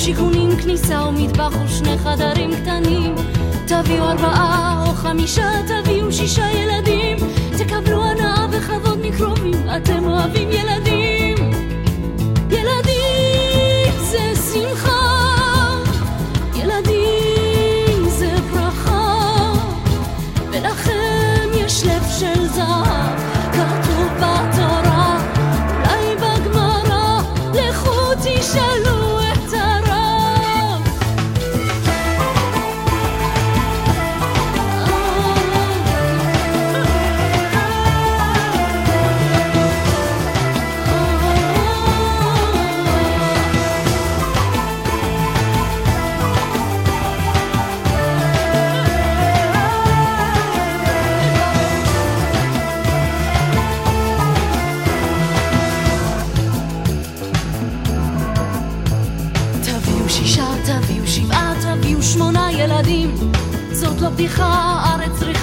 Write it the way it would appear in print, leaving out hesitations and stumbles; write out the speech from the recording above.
שיכונים, כניסה ומטבח ושני חדרים קטנים. תביאו 4 או 5, תביאו 6 ילדים. תקבלו הנאה וכבוד מקרובים, אתם אוהבים ילדים. ילדים זה שמחה, ילדים זה ברכה, ולכם יש לב של זהב, כתוב בתורה, אולי בגמרא, לכו תשאלו את הרב. תביאו 7, תביאו 8 ילדים, זאת לא בדיחה, הארץ